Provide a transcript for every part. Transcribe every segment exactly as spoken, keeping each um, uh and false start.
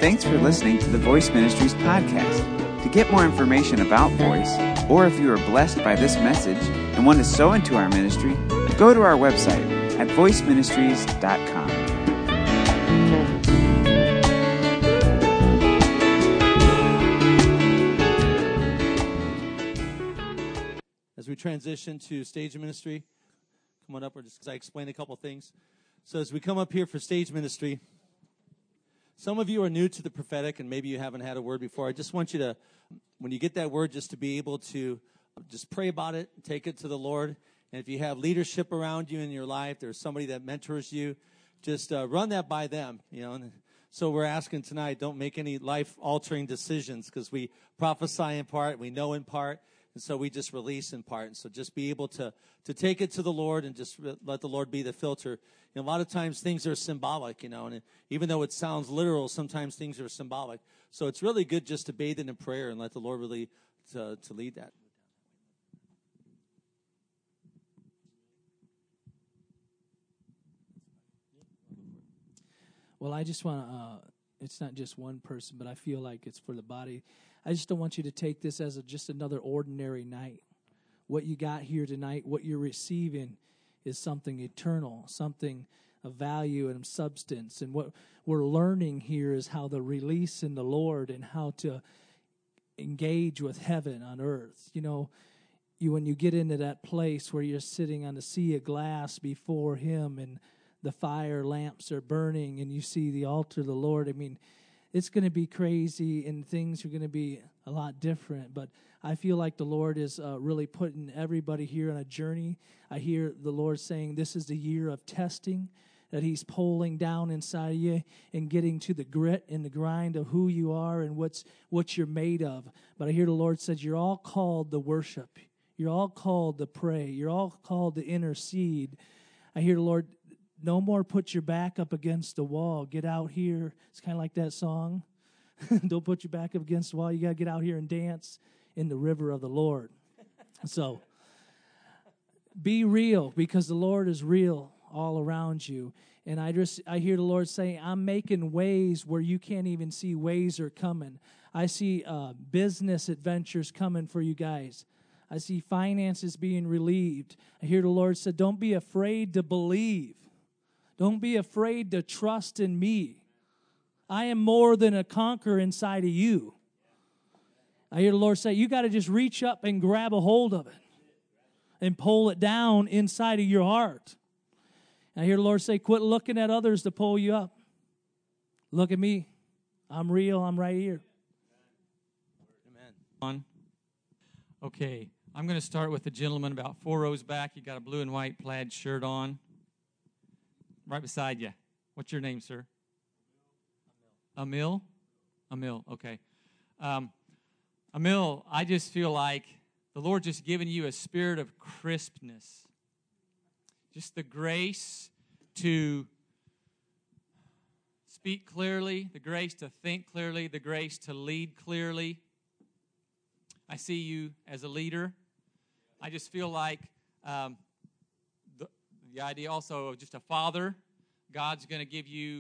Thanks for listening to the Voice Ministries podcast. To get more information about Voice, or if you are blessed by this message and want to sow into our ministry, go to our website at voice ministries dot com. As we transition to stage ministry, come on up, or just because I explained a couple things. So as we come up here for stage ministry, some of you are new to the prophetic, and maybe you haven't had a word before. I just want you to, when you get that word, just to be able to just pray about it, take it to the Lord. And if you have leadership around you in your life, there's somebody that mentors you, just uh, run that by them. You know. And so we're asking tonight, don't make any life-altering decisions, because we prophesy in part, we know in part. And so we just release in part. And so just be able to, to take it to the Lord and just let the Lord be the filter. You know, a lot of times things are symbolic, you know, and even though it sounds literal, sometimes things are symbolic. So it's really good just to bathe it in prayer and let the Lord really to, to lead that. Well, I just want to, uh, it's not just one person, but I feel like it's for the body. I just don't want you to take this as a, just another ordinary night. What you got here tonight, what you're receiving is something eternal, something of value and substance. And what we're learning here is how to release in the Lord and how to engage with heaven on earth. You know, you when you get into that place where you're sitting on a sea of glass before Him and the fire lamps are burning and you see the altar of the Lord, I mean, it's going to be crazy and things are going to be a lot different. But I feel like the Lord is uh, really putting everybody here on a journey. I hear the Lord saying this is the year of testing, that He's pulling down inside of you and getting to the grit and the grind of who you are and what's what you're made of. But I hear the Lord says you're all called to worship. You're all called to pray. You're all called to intercede. I hear the Lord, no more put your back up against the wall. Get out here. It's kind of like that song. Don't put your back up against the wall. You got to get out here and dance in the river of the Lord. So be real, because the Lord is real all around you. And I just I hear the Lord saying, I'm making ways where you can't even see ways are coming. I see uh, business adventures coming for you guys. I see finances being relieved. I hear the Lord say, don't be afraid to believe. Don't be afraid to trust in me. I am more than a conqueror inside of you. I hear the Lord say, you got to just reach up and grab a hold of it and pull it down inside of your heart. I hear the Lord say, quit looking at others to pull you up. Look at me. I'm real. I'm right here. Amen. On. Okay, I'm going to start with the gentleman about four rows back. You got a blue and white plaid shirt on. Right beside you. What's your name, sir? Emil? Emil, okay. Um, Emil, I just feel like the Lord just given you a spirit of crispness. Just the grace to speak clearly, the grace to think clearly, the grace to lead clearly. I see you as a leader. I just feel like um, the, the idea also of just a father. God's going to give you,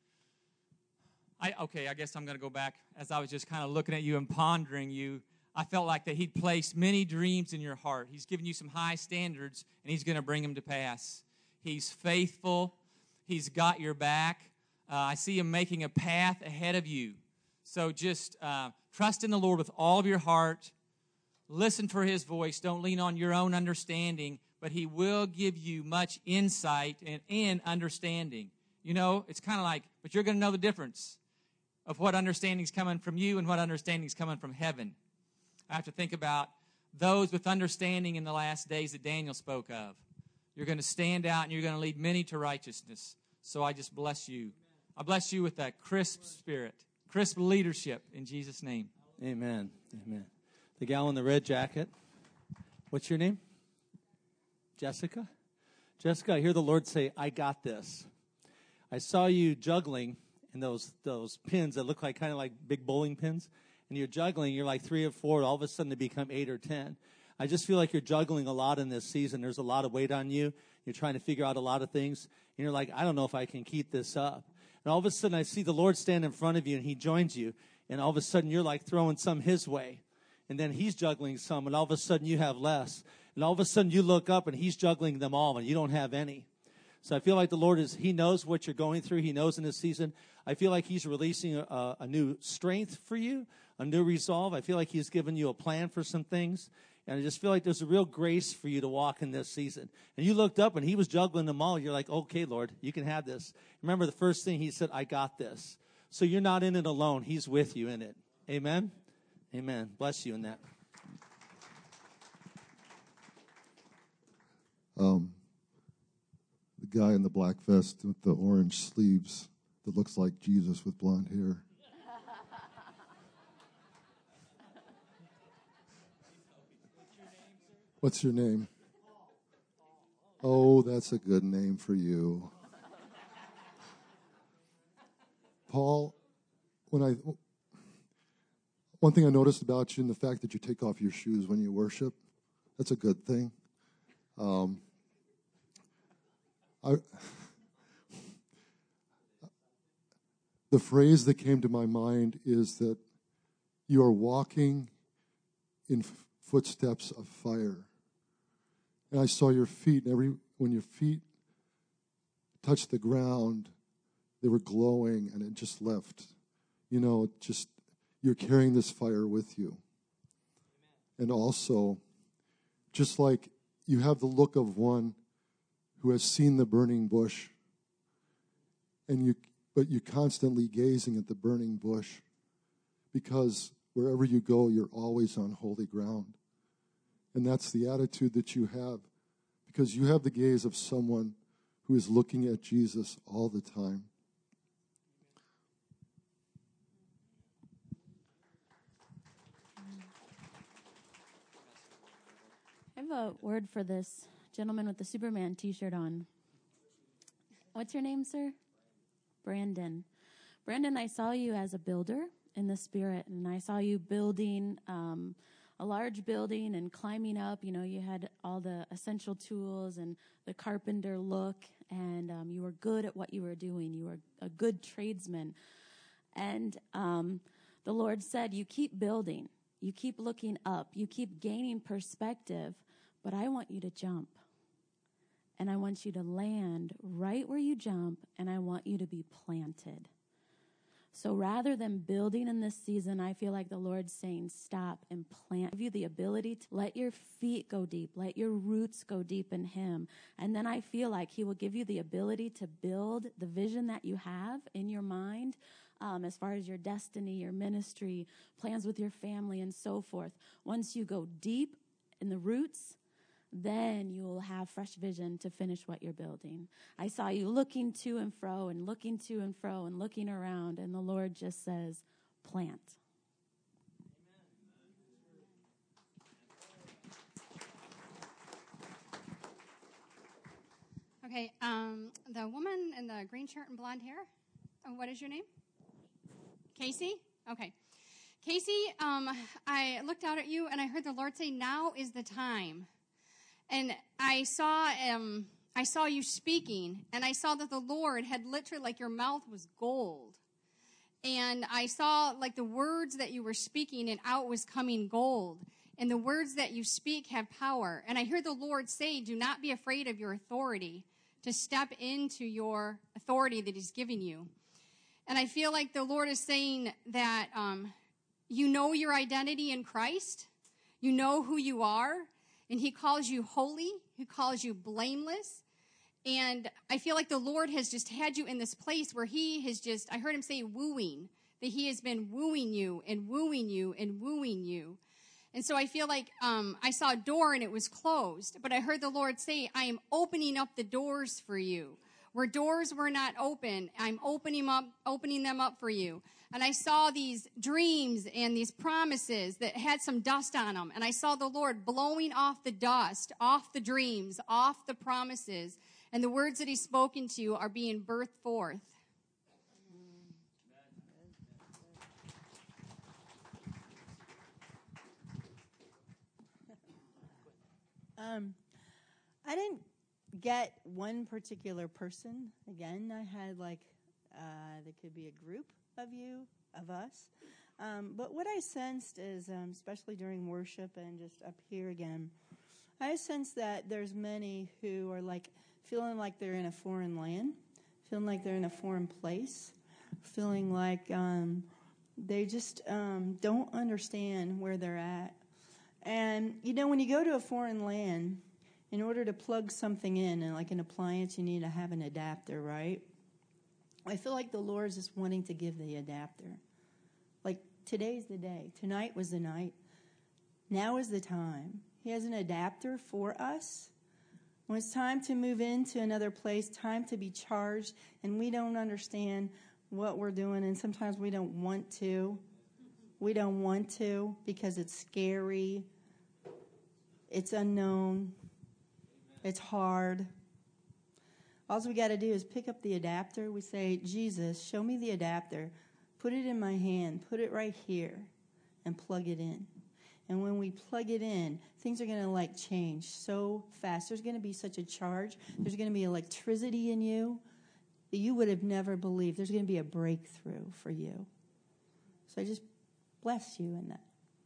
I okay, I guess I'm going to go back. As I was just kind of looking at you and pondering you, I felt like that He'd placed many dreams in your heart. He's given you some high standards, and He's going to bring them to pass. He's faithful. He's got your back. Uh, I see Him making a path ahead of you. So just uh, trust in the Lord with all of your heart. Listen for His voice. Don't lean on your own understanding, but He will give you much insight and, and understanding. You know, it's kind of like, but you're going to know the difference of what understanding is coming from you and what understanding is coming from heaven. I have to think about those with understanding in the last days that Daniel spoke of. You're going to stand out and you're going to lead many to righteousness. So I just bless you. I bless you with that crisp spirit, crisp leadership in Jesus' name. Amen. Amen. The gal in the red jacket. What's your name? Jessica? Jessica, I hear the Lord say, I got this. I saw you juggling in those those pins that look like kind of like big bowling pins. And you're juggling, you're like three or four, all of a sudden they become eight or ten. I just feel like you're juggling a lot in this season. There's a lot of weight on you. You're trying to figure out a lot of things. And you're like, I don't know if I can keep this up. And all of a sudden, I see the Lord stand in front of you, and he joins you. And all of a sudden, you're like throwing some his way. And then he's juggling some, and all of a sudden, you have less. And all of a sudden, you look up, and he's juggling them all, and you don't have any. So I feel like the Lord is, he knows what you're going through. He knows in this season. I feel like he's releasing a, a new strength for you, a new resolve. I feel like he's given you a plan for some things. And I just feel like there's a real grace for you to walk in this season. And you looked up, and he was juggling them all. You're like, okay, Lord, you can have this. Remember the first thing he said, I got this. So you're not in it alone. He's with you in it. Amen? Amen. Bless you in that. Um, the guy in the black vest with the orange sleeves that looks like Jesus with blonde hair. What's your name? Oh, that's a good name for you. Paul, when I one thing I noticed about you in the fact that you take off your shoes when you worship, that's a good thing. Um, I, the phrase that came to my mind is that you are walking in f- footsteps of fire. And I saw your feet, and every when your feet touched the ground, they were glowing, and it just left. You know, just you're carrying this fire with you. And also, just like you have the look of one who has seen the burning bush, and you, but you're constantly gazing at the burning bush, because wherever you go, you're always on holy ground. And that's the attitude that you have, because you have the gaze of someone who is looking at Jesus all the time. I have a word for this gentleman with the Superman t-shirt on. What's your name, sir? Brandon. Brandon, I saw you as a builder in the spirit, and I saw you building um, a large building and climbing up. You know, you had all the essential tools and the carpenter look, and um, you were good at what you were doing. You were a good tradesman. And um, the Lord said, you keep building. You keep looking up. You keep gaining perspective, but I want you to jump. And I want you to land right where you jump, and I want you to be planted. So rather than building in this season, I feel like the Lord's saying, stop and plant. Give you the ability to let your feet go deep, let your roots go deep in Him. And then I feel like He will give you the ability to build the vision that you have in your mind, um, as far as your destiny, your ministry, plans with your family, and so forth. Once you go deep in the roots, then you will have fresh vision to finish what you're building. I saw you looking to and fro and looking to and fro and looking around, and the Lord just says, plant. Okay, um, the woman in the green shirt and blonde hair, oh, what is your name? Casey? Okay. Casey, um, I looked out at you, and I heard the Lord say, now is the time. And I saw um, I saw you speaking, and I saw that the Lord had literally, like your mouth was gold. And I saw like the words that you were speaking, and out was coming gold. And the words that you speak have power. And I hear the Lord say, do not be afraid of your authority, to step into your authority that He's giving you. And I feel like the Lord is saying that um, you know your identity in Christ. You know who you are. And He calls you holy. He calls you blameless. And I feel like the Lord has just had you in this place where He has just, I heard Him say wooing, that He has been wooing you and wooing you and wooing you. And so I feel like um, I saw a door and it was closed. But I heard the Lord say, I am opening up the doors for you. Where doors were not open, I'm opening up, opening them up for you. And I saw these dreams and these promises that had some dust on them. And I saw the Lord blowing off the dust, off the dreams, off the promises. And the words that He's spoken to you are being birthed forth. Um, I didn't get one particular person. Again, I had like Uh, there could be a group of you, of us. Um, but what I sensed is, um, especially during worship and just up here again, I sense that there's many who are like feeling like they're in a foreign land, feeling like they're in a foreign place, feeling like um, they just um, don't understand where they're at. And, you know, when you go to a foreign land, in order to plug something in, and like an appliance, you need to have an adapter, right? I feel like the Lord is just wanting to give the adapter. Like, today's the day. Tonight was the night. Now is the time. He has an adapter for us. When it's time to move into another place, time to be charged, and we don't understand what we're doing, and sometimes we don't want to. We don't want to because it's scary. It's unknown. It's hard. All we got to do is pick up the adapter. We say, Jesus, show me the adapter. Put it in my hand. Put it right here and plug it in. And when we plug it in, things are going to like change so fast. There's going to be such a charge. There's going to be electricity in you that you would have never believed. There's going to be a breakthrough for you. So I just bless you in that.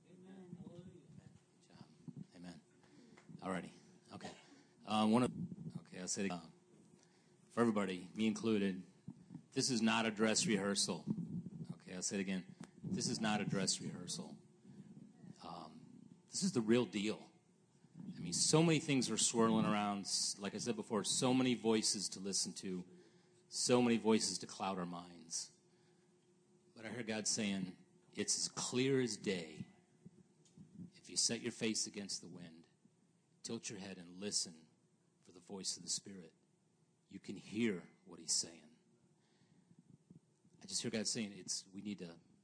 Amen. Alrighty. Okay. Um, one of okay, I'll say it again. For everybody, me included, this is not a dress rehearsal. Okay, I'll say it again. This is not a dress rehearsal. Um, this is the real deal. I mean, so many things are swirling around. Like I said before, so many voices to listen to, so many voices to cloud our minds. But I heard God saying, it's as clear as day. If you set your face against the wind, tilt your head and listen for the voice of the Spirit, you can hear what he's saying. I just hear God saying it's we need to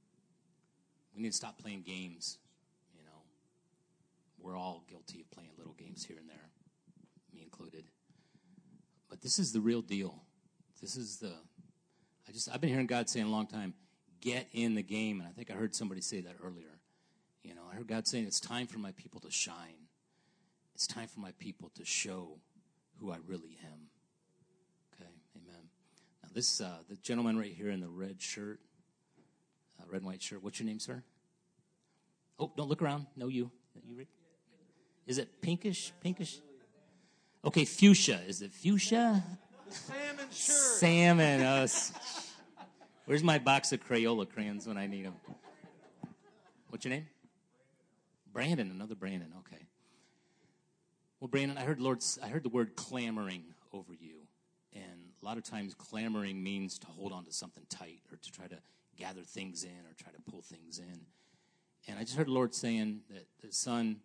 we need to stop playing games, you know. We're all guilty of playing little games here and there, me included. But this is the real deal. This is the I just I've been hearing God saying a long time, get in the game, and I think I heard somebody say that earlier. You know, I heard God saying it's time for my people to shine. It's time for my people to show who I really am. Okay, amen. Now this, uh, the gentleman right here in the red shirt, uh, red and white shirt, what's your name, sir? Oh, don't look around. No, you. you re- Is it pinkish? Pinkish? Okay, fuchsia. Is it fuchsia? Salmon shirt. Salmon. Uh, where's my box of Crayola crayons when I need them? What's your name? Brandon. Another Brandon. Okay. Well, Brandon, I heard Lord's, I heard the word clamoring over you. And a lot of times clamoring means to hold on to something tight or to try to gather things in or try to pull things in. And I just heard the Lord saying that, that, son,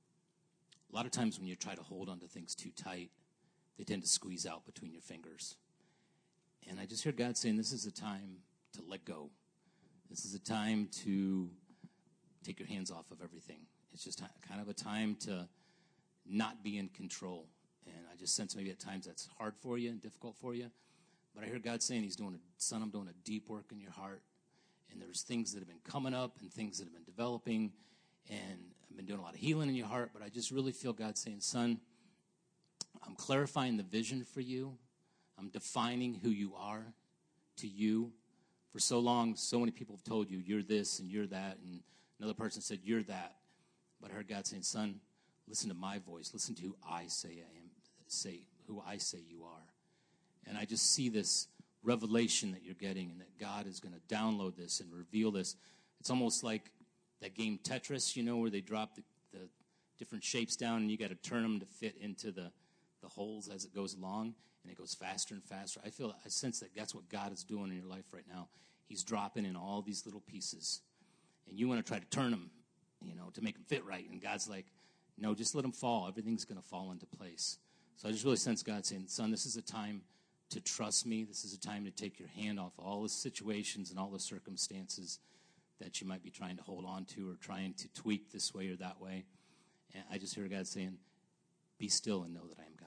a lot of times when you try to hold on to things too tight, they tend to squeeze out between your fingers. And I just heard God saying this is a time to let go. This is a time to take your hands off of everything. It's just kind of a time to not be in control. And I just sense maybe at times that's hard for you and difficult for you. But I hear God saying he's doing a, son, I'm doing a deep work in your heart. And there's things that have been coming up and things that have been developing. And I've been doing a lot of healing in your heart. But I just really feel God saying, son, I'm clarifying the vision for you. I'm defining who you are to you. For so long, so many people have told you, you're this and you're that. And another person said, you're that. But I heard God saying, son, listen to my voice. Listen to who I say I am. Say who I say you are. And I just see this revelation that you're getting and that God is going to download this and reveal this. It's almost like that game Tetris, you know, where they drop the, the different shapes down and you got to turn them to fit into the, the holes as it goes along, and it goes faster and faster. I feel, I sense that that's what God is doing in your life right now. He's dropping in all these little pieces, and you want to try to turn them, you know, to make them fit right. And God's like, no, just let them fall. Everything's going to fall into place. So I just really sense God saying, son, this is a time to trust me. This is a time to take your hand off all the situations and all the circumstances that you might be trying to hold on to or trying to tweak this way or that way. And I just hear God saying, be still and know that I am God.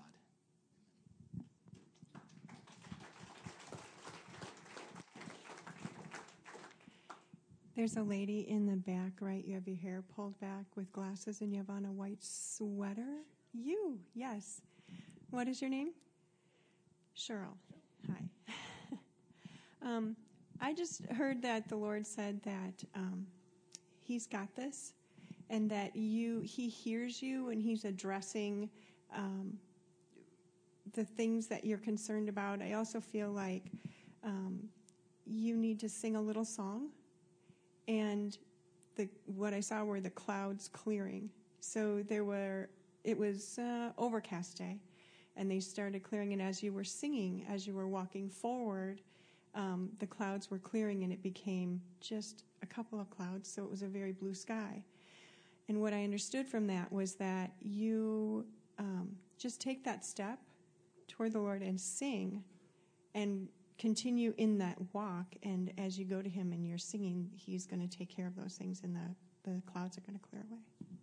There's a lady in the back, right? You have your hair pulled back with glasses and you have on a white sweater. You, yes. What is your name? Cheryl. Hi. Um, I just heard that the Lord said that um, He's got this, and that you He hears you, and He's addressing um, the things that you're concerned about. I also feel like um, you need to sing a little song, and the what I saw were the clouds clearing. So there were. It was uh, overcast day, and they started clearing. And as you were singing, as you were walking forward, um, the clouds were clearing, and it became just a couple of clouds. So it was a very blue sky. And what I understood from that was that you um, just take that step toward the Lord and sing, and continue in that walk. And as you go to Him and you're singing, He's going to take care of those things, and the, the clouds are going to clear away.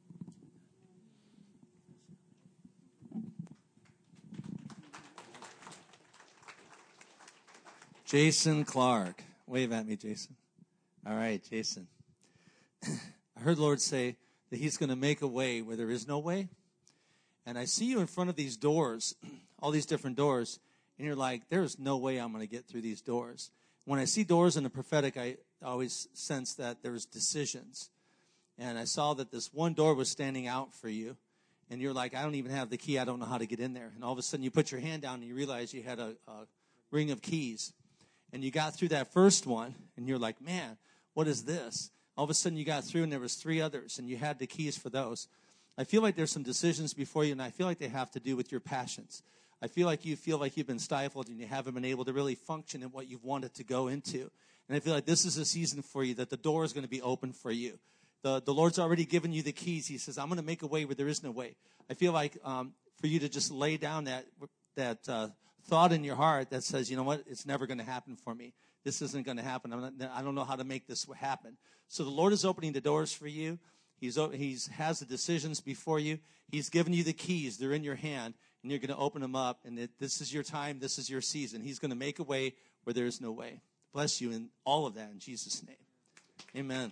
Jason Clark. Wave at me, Jason. All right, Jason. I heard the Lord say that He's going to make a way where there is no way. And I see you in front of these doors, all these different doors, and you're like, there's no way I'm going to get through these doors. When I see doors in the prophetic, I always sense that there's decisions. And I saw that this one door was standing out for you. And you're like, I don't even have the key. I don't know how to get in there. And all of a sudden you put your hand down and you realize you had a, a ring of keys. And you got through that first one, and you're like, man, what is this? All of a sudden you got through, and there was three others, and you had the keys for those. I feel like there's some decisions before you, and I feel like they have to do with your passions. I feel like you feel like you've been stifled, and you haven't been able to really function in what you've wanted to go into. And I feel like this is a season for you, that the door is going to be open for you. The, the Lord's already given you the keys. He says, I'm going to make a way where there is no way. I feel like um, for you to just lay down that that uh, thought in your heart that says, you know what, it's never going to happen for me. This isn't going to happen. I'm not, I don't know how to make this happen. So the Lord is opening the doors for you. He's He's has the decisions before you. He's given you the keys. They're in your hand, and you're going to open them up. And it, this is your time. This is your season. He's going to make a way where there is no way. Bless you in all of that in Jesus' name. Amen.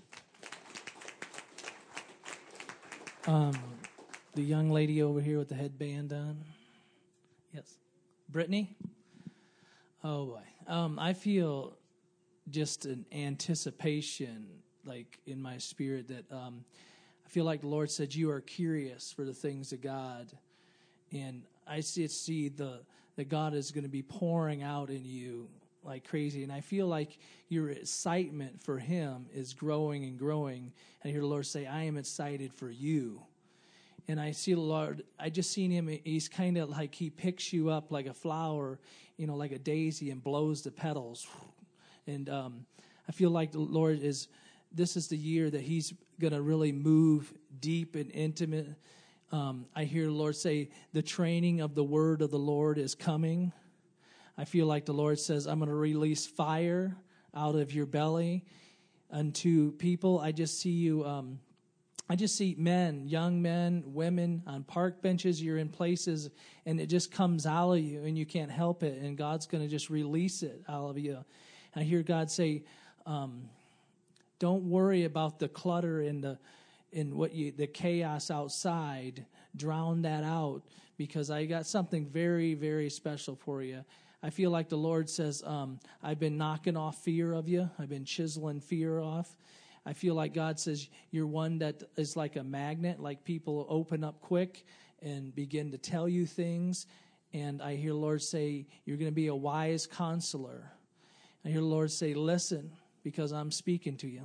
Um, the young lady over here with the headband on. Yes. Brittany? Oh, boy. Um, I feel just an anticipation, like, in my spirit that um, I feel like the Lord said you are curious for the things of God. And I see, see the that God is going to be pouring out in you like crazy. And I feel like your excitement for Him is growing and growing. And I hear the Lord say, I am excited for you. And I see the Lord, I just seen Him, He's kind of like He picks you up like a flower, you know, like a daisy, and blows the petals. And um, I feel like the Lord is, this is the year that He's going to really move deep and intimate. Um, I hear the Lord say, the training of the word of the Lord is coming. I feel like the Lord says, I'm going to release fire out of your belly unto people. I just see you, um, I just see men, young men, women on park benches. You're in places, and it just comes out of you, and you can't help it, and God's going to just release it out of you. And I hear God say, um, don't worry about the clutter and the in what you the chaos outside. Drown that out, because I got something very, very special for you. I feel like the Lord says, um, I've been knocking off fear of you. I've been chiseling fear off. I feel like God says you're one that is like a magnet, like people open up quick and begin to tell you things. And I hear the Lord say, you're going to be a wise counselor. I hear the Lord say, listen, because I'm speaking to you.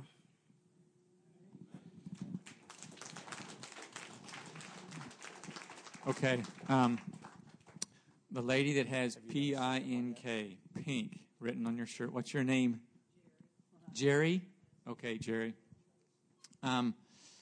Okay. Um, the lady that has P I N K, pink, written on your shirt. What's your name? Jerry? Okay, Jerry. Um,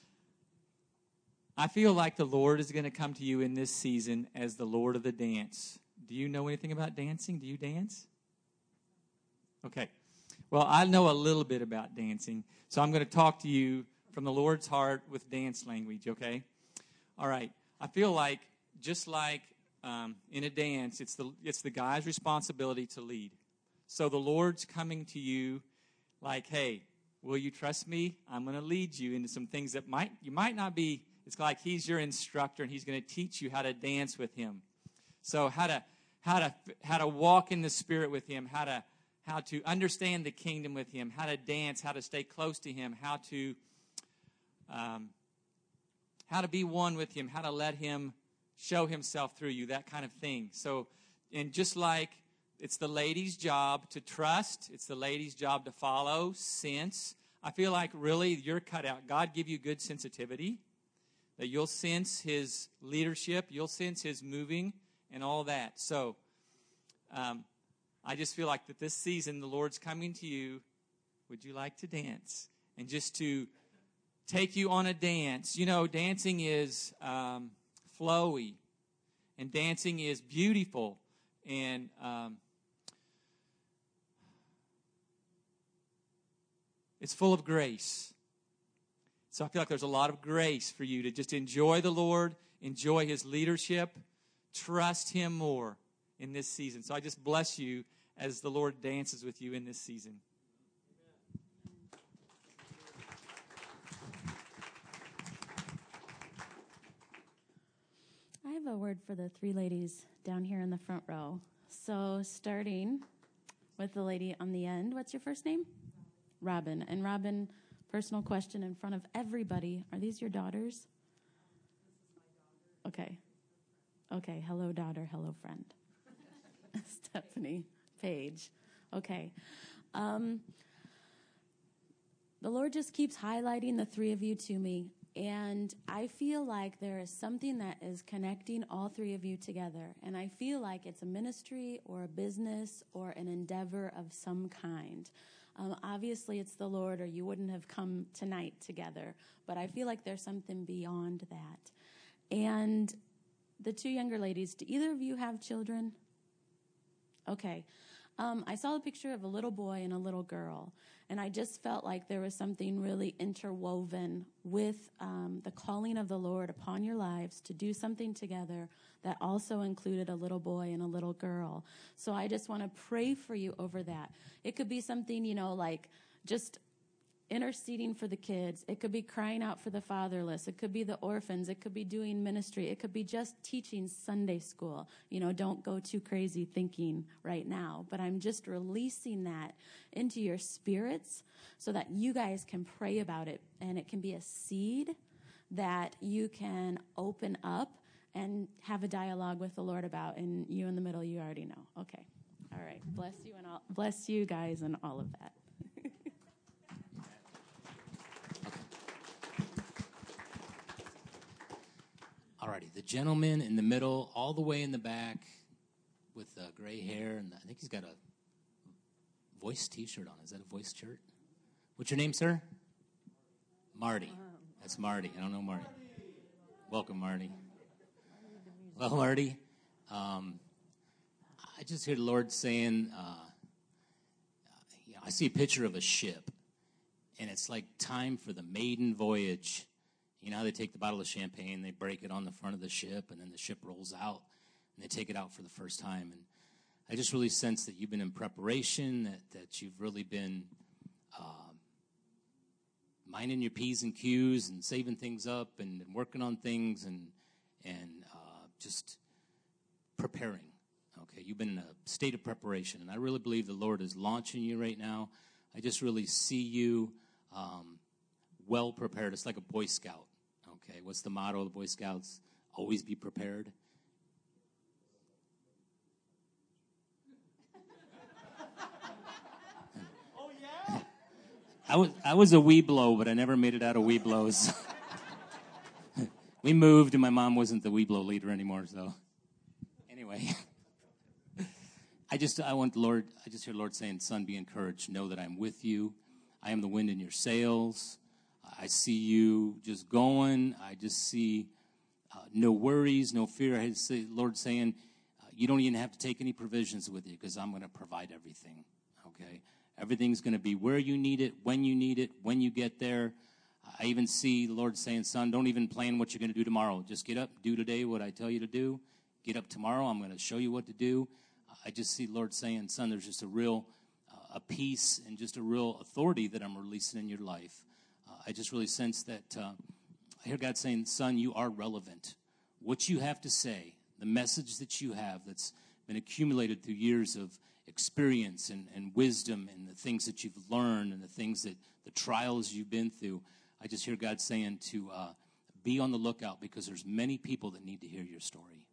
I feel like the Lord is going to come to you in this season as the Lord of the dance. Do you know anything about dancing? Do you dance? Okay. Well, I know a little bit about dancing, so I'm going to talk to you from the Lord's heart with dance language, okay? All right. I feel like, just like um, in a dance, it's the it's the guy's responsibility to lead. So the Lord's coming to you like, hey, will you trust me? I'm going to lead you into some things that might you might not be. It's like He's your instructor, and He's going to teach you how to dance with Him. So how to how to how to walk in the Spirit with Him, how to how to understand the kingdom with him, how to dance, how to stay close to him, how to um, how to be one with him, how to let him show himself through you, that kind of thing. So, and just like it's the lady's job to trust, it's the lady's job to follow, sense. I feel like really you're cut out. God give you good sensitivity, that you'll sense his leadership, you'll sense his moving and all that. So um, I just feel like that this season the Lord's coming to you. Would you like to dance? And just to take you on a dance. You know, dancing is um, flowy, and dancing is beautiful, and um, it's full of grace. So I feel like there's a lot of grace for you to just enjoy the Lord, enjoy his leadership, trust him more in this season. So I just bless you as the Lord dances with you in this season. I have a word for the three ladies down here in the front row. So starting with the lady on the end, what's your first name? Robin. And Robin, personal question in front of everybody. Are these your daughters? Okay. Okay. Hello, daughter. Hello, friend. Stephanie Page. Okay. Um, the Lord just keeps highlighting the three of you to me. And I feel like there is something that is connecting all three of you together. And I feel like it's a ministry or a business or an endeavor of some kind. Um, obviously, it's the Lord, or you wouldn't have come tonight together. But I feel like there's something beyond that. And the two younger ladies, do either of you have children? Okay. Um, I saw a picture of a little boy and a little girl, and I just felt like there was something really interwoven with um, the calling of the Lord upon your lives to do something together that also included a little boy and a little girl. So I just want to pray for you over that. It could be something, you know, like just interceding for the kids. It could be crying out for the fatherless. It could be the orphans. It could be doing ministry. It could be just teaching Sunday school. You know, don't go too crazy thinking right now. But I'm just releasing that into your spirits so that you guys can pray about it. And it can be a seed that you can open up and have a dialogue with the Lord about. And you in the middle, you already know. Okay. All right. Bless you and all, bless you guys and all of that. Alrighty, the gentleman in the middle, all the way in the back, with uh, gray hair, and I think he's got a Voice T-shirt on. Is that a Voice shirt? What's your name, sir? Marty. That's Marty. I don't know Marty. Welcome, Marty. Well, Marty, um, I just hear the Lord saying, uh, you know, I see a picture of a ship, and it's like time for the maiden voyage. You know how they take the bottle of champagne, they break it on the front of the ship, and then the ship rolls out, and they take it out for the first time. And I just really sense that you've been in preparation, that, that you've really been uh, minding your P's and Q's and saving things up and, and working on things and and uh, just preparing. Okay, you've been in a state of preparation, and I really believe the Lord is launching you right now. I just really see you um, well prepared. It's like a Boy Scout. Okay, what's the motto of the Boy Scouts? Always be prepared. Oh, yeah? I was I was a Weeblo, but I never made it out of Weeblos. We moved, and my mom wasn't the Weeblo leader anymore. So, anyway, I just I want the Lord. I just hear the Lord saying, "Son, be encouraged. Know that I'm with you. I am the wind in your sails. I see you just going. I just see uh, no worries, no fear." I see the Lord saying, uh, "You don't even have to take any provisions with you because I'm going to provide everything." Okay. Everything's going to be where you need it, when you need it, when you get there. I even see the Lord saying, "Son, don't even plan what you're going to do tomorrow. Just get up, do today what I tell you to do. Get up tomorrow. I'm going to show you what to do." I just see the Lord saying, "Son, there's just a real uh, a peace and just a real authority that I'm releasing in your life." Uh, I just really sense that uh, I hear God saying, "Son, you are relevant. What you have to say, the message that you have that's been accumulated through years of experience and, and wisdom and the things that you've learned and the things that the trials you've been through. I just hear God saying to uh, be on the lookout, because there's many people that need to hear your story.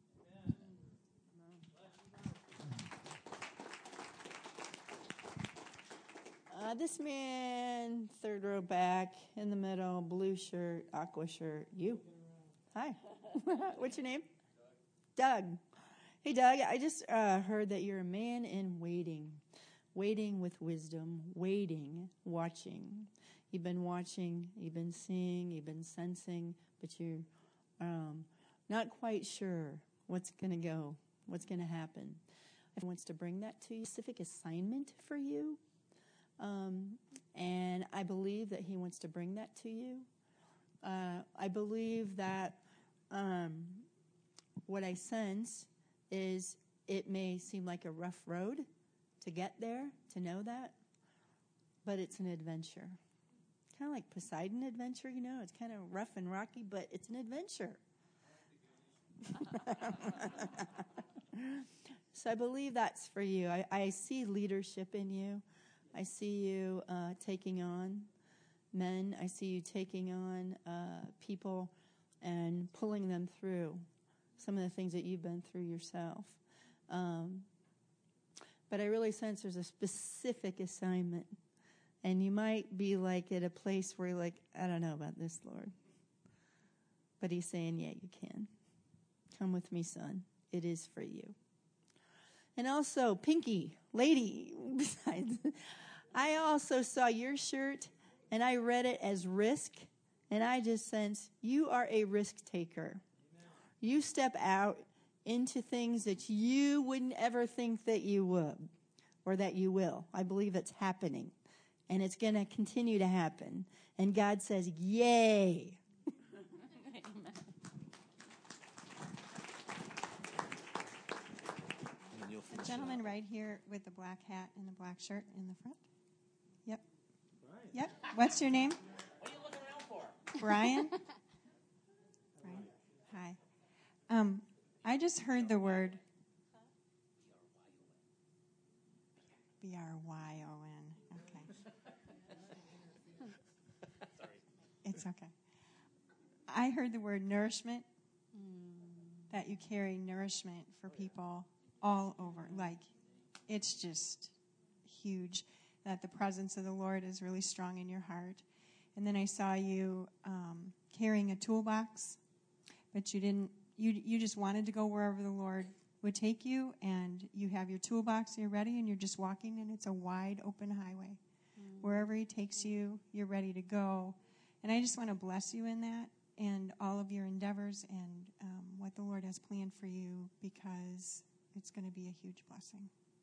Uh, this man, third row back, in the middle, blue shirt, aqua shirt. You. Hi. What's your name? Doug. Doug. Hey, Doug, I just uh, heard that you're a man in waiting. Waiting with wisdom. Waiting. Watching. You've been watching. You've been seeing. You've been sensing. But you're um, not quite sure what's going to go. What's going to happen. If he wants to bring that to you, specific assignment for you. Um, and I believe that he wants to bring that to you. Uh, I believe that um, what I sense is it may seem like a rough road to get there, to know that, but it's an adventure. Kind of like Poseidon adventure, you know. It's kind of rough and rocky, but it's an adventure. So I believe that's for you. I, I see leadership in you. I see you uh, taking on men. I see you taking on uh, people and pulling them through some of the things that you've been through yourself. Um, but I really sense there's a specific assignment. And you might be like at a place where you're like, I don't know about this, Lord. But he's saying, yeah, you can. Come with me, son. It is for you. And also, Pinky, lady, besides, I also saw your shirt, and I read it as risk, and I just sense you are a risk taker. Amen. You step out into things that you wouldn't ever think that you would, or that you will. I believe it's happening, and it's going to continue to happen. And God says, yay. The gentleman right here with the black hat and the black shirt in the front. Yep. Brian. Yep. What's your name? What are you looking around for? Brian. Brian. Hi. Um, I just heard the word B R Y O N. Okay. Sorry. It's okay. I heard the word nourishment, that you carry nourishment for people all over. Like, it's just huge that the presence of the Lord is really strong in your heart. And then I saw you um, carrying a toolbox, but you didn't, you you just wanted to go wherever the Lord would take you, and you have your toolbox, you're ready, and you're just walking, and it's a wide open highway. Mm. Wherever he takes you, you're ready to go. And I just want to bless you in that and all of your endeavors and um, what the Lord has planned for you, because it's going to be a huge blessing.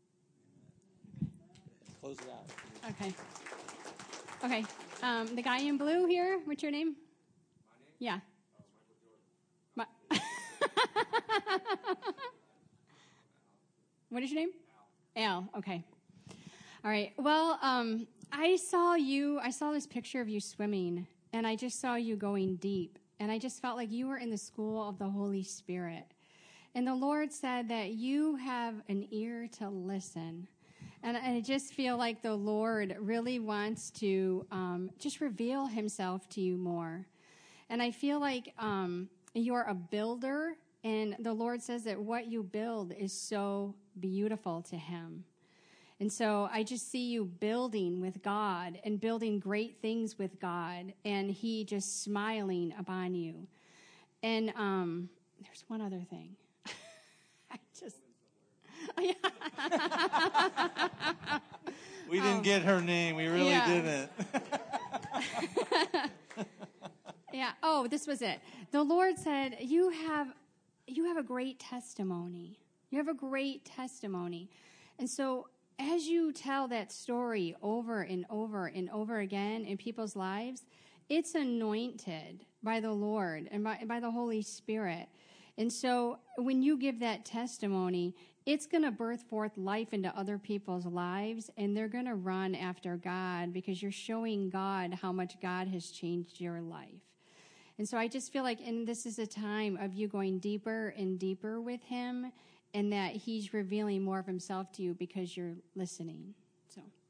Close it out. Okay. Okay. Um, the guy in blue here, what's your name? My name? Yeah. Oh, My- what is your name? Al. Al. Okay. All right. Well, um, I saw you, I saw this picture of you swimming, and I just saw you going deep. And I just felt like you were in the school of the Holy Spirit. And the Lord said that you have an ear to listen. And I just feel like the Lord really wants to um, just reveal himself to you more. And I feel like um, you're a builder, and the Lord says that what you build is so beautiful to him. And so I just see you building with God and building great things with God, and he just smiling upon you. And um, there's one other thing. I just... Yeah. We didn't um, get her name. We really yeah. didn't. Yeah. Oh, this was it. The Lord said, you have, you have a great testimony. You have a great testimony. And so as you tell that story over and over and over again in people's lives, it's anointed by the Lord and by, by the Holy Spirit. And so when you give that testimony, it's going to birth forth life into other people's lives, and they're going to run after God because you're showing God how much God has changed your life. And so I just feel like, and this is a time of you going deeper and deeper with him and that He's revealing more of Himself to you because you're listening. So.